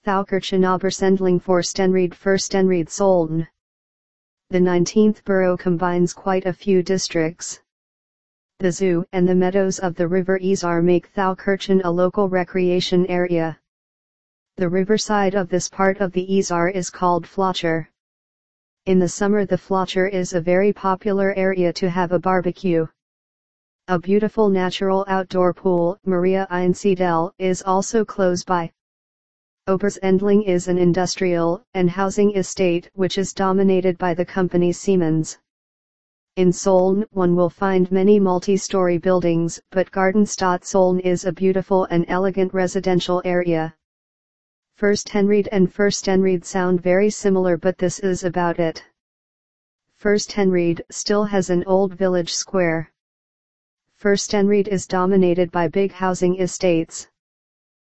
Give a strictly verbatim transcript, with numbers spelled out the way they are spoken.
Thaukirchen Obersendling Forstenried Furstenried Solden. The nineteenth borough combines quite a few districts. The zoo and the meadows of the River Isar make Thaukirchen a local recreation area. The riverside of this part of the Isar is called Flotcher. In the summer the Flotcher is a very popular area to have a barbecue. A beautiful natural outdoor pool, Maria Einsiedel, is also close by. Obersendling is an industrial and housing estate which is dominated by the company Siemens. In Soln one will find many multi-story buildings, but Gartenstadt Soln is a beautiful and elegant residential area. Furstenried and Furstenried sound very similar, but this is about it. Furstenried still has an old village square. Furstenried is dominated by big housing estates.